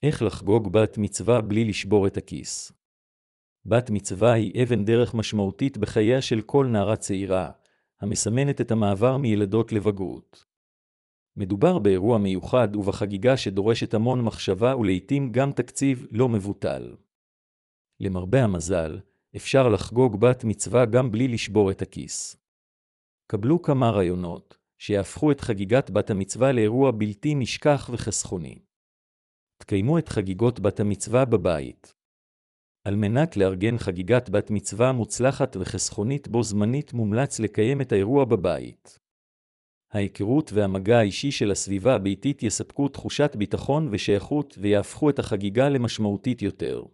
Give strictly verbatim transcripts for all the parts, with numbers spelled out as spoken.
איך לחגוג בת מצווה בלי לשבור את הכיס? בת מצווה היא אבן דרך משמעותית בחייה של כל נערה צעירה, המסמנת את המעבר מילדות לבגרות. מדובר באירוע מיוחד ובחגיגה שדורשת המון מחשבה ולעיתים גם תקציב לא מבוטל. למרבה המזל, אפשר לחגוג בת מצווה גם בלי לשבור את הכיס. קבלו כמה רעיונות שיהפכו את חגיגת בת המצווה לאירוע בלתי נשכח וחסכוני. תקיימו את חגיגות בת המצווה בבית. על מנת לארגן חגיגת בת מצווה מוצלחת וחסכונית בו זמנית מומלץ לקיים את האירוע בבית. ההיכרות והמגע האישי של הסביבה הביתית יספקו תחושת ביטחון ושייכות ויהפכו את החגיגה למשמעותית יותר.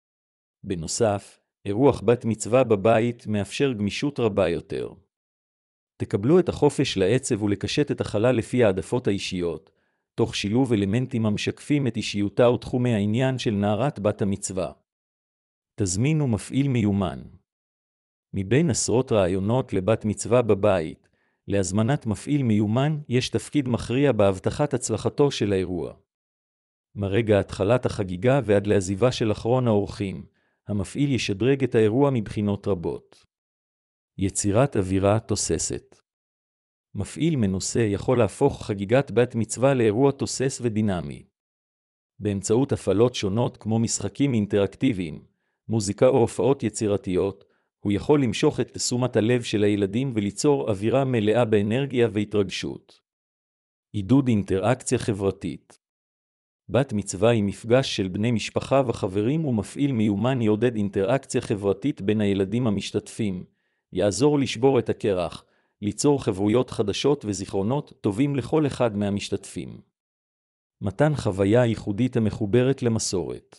בנוסף, אירוח בת מצווה בבית מאפשר גמישות רבה יותר. תקבלו את החופש לעצב ולקשט את החלל לפי העדפות האישיות, תוך שילוב אלמנטים המשקפים את אישיותה ותחומי העניין של נערת בת המצווה. תזמינו מפעיל מיומן. מבין עשרות רעיונות לבת מצווה בבית, להזמנת מפעיל מיומן יש תפקיד מכריע בהבטחת הצלחתו של האירוע. מרגע התחלת החגיגה ועד לעזיבה של אחרון האורחים, המפעיל ישדרג את האירוע מבחינות רבות. יצירת אווירה תוססת. מפעיל מנוסה יכול להפוך חגיגת בת מצווה לאירוע תוסס ודינמי. באמצעות הפעלות שונות כמו משחקים אינטראקטיביים, מוזיקה או הופעות יצירתיות, הוא יכול למשוך את תשומת הלב של הילדים וליצור אווירה מלאה באנרגיה והתרגשות. עידוד אינטראקציה חברתית. בת מצווה היא מפגש של בני משפחה וחברים ומפעיל מיומן יעודד אינטראקציה חברתית בין הילדים המשתתפים, יעזור לשבור את הקרח, ליצור חברויות חדשות וזיכרונות טובים לכל אחד מהמשתתפים. מתן חוויה ייחודית המחוברת למסורת.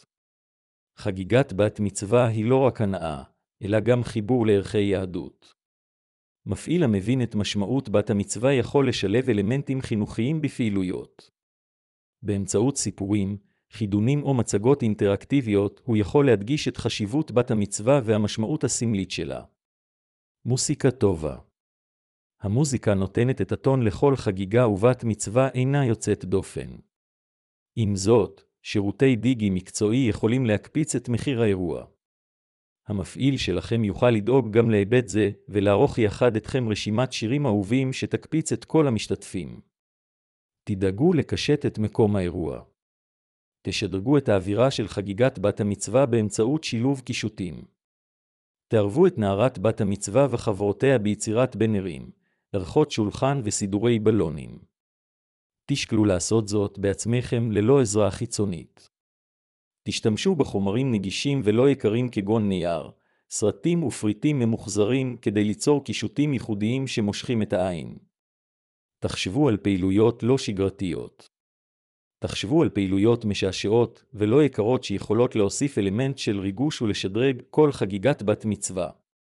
חגיגת בת מצווה היא לא רק הנאה, אלא גם חיבור לערכי יהדות. מפעיל המבין את משמעות בת המצווה יכול לשלב אלמנטים חינוכיים בפעילויות. באמצעות סיפורים, חידונים או מצגות אינטראקטיביות, הוא יכול להדגיש את חשיבות בת המצווה והמשמעות הסמלית שלה. מוסיקה טובה. המוזיקה נותנת את הטון לכל חגיגה ובת מצווה אינה יוצאת דופן. עם זאת, שירותי דיגי מקצועי יכולים להקפיץ את מחיר האירוע. המפעיל שלכם יוכל לדאוג גם להיבט זה ולערוך יחד אתכם רשימת שירים אהובים שתקפיץ את כל המשתתפים. תדאגו לקשט את מקום האירוע. תשדרגו את האווירה של חגיגת בת המצווה באמצעות שילוב קישוטים. תערבו את נערת בת המצווה וחברותיה ביצירת בנרים, ערכות שולחן וסידורי בלונים. תשקלו לעשות זאת בעצמכם ללא עזרה חיצונית. תשתמשו בחומרים נגישים ולא יקרים כגון נייר, סרטים ופריטים ממוחזרים כדי ליצור קישוטים ייחודיים שמושכים את העין. תחשבו על פעילויות לא שגרתיות. תחשבו על פעילויות משעשעות ולא יקרות שיכולות להוסיף אלמנט של ריגוש ולשדרג כל חגיגת בת מצווה.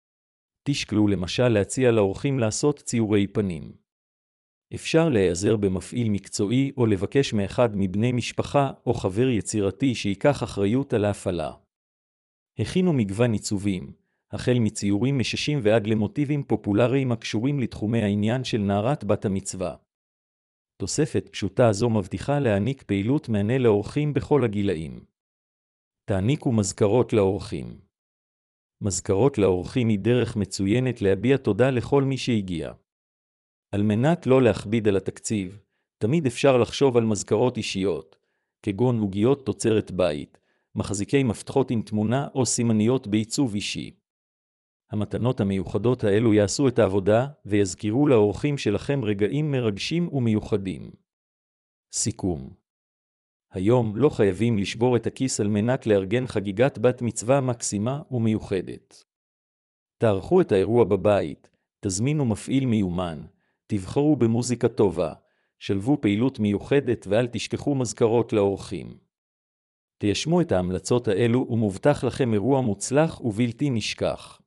תשקלו למשל להציע לאורחים לעשות ציורי פנים. אפשר להיעזר במפעיל מקצועי או לבקש מאחד מבני משפחה או חבר יצירתי שיקח אחריות על ההפעלה. הכינו מגוון עיצובים, החל מציורים מששים ועד למוטיבים פופולריים הקשורים לתחומי העניין של נערת בת המצווה. תוספת פשוטה זו מבטיחה להעניק פעילות מענה לאורחים בכל הגילאים. תעניקו מזכרות לאורחים. מזכרות לאורחים היא דרך מצוינת להביע תודה לכל מי שהגיע. על מנת לא להכביד על התקציב, תמיד אפשר לחשוב על מזכרות אישיות, כגון עוגיות תוצרת בית, מחזיקי מפתחות עם תמונה או סימניות בעיצוב אישי. המתנות המיוחדות האלו יעשו את העבודה ויזכירו לאורחים שלכם רגעים מרגשים ומיוחדים. סיכום. היום לא חייבים לשבור את הכיס על מנת לארגן חגיגת בת מצווה מקסימה ומיוחדת. תערכו את האירוע בבית, תזמינו מפעיל מיומן, תבחרו במוזיקה טובה, שלבו פעילות מיוחדת ואל תשכחו מזכרות לאורחים. תיישמו את ההמלצות האלו ומובטח לכם אירוע מוצלח ובלתי נשכח.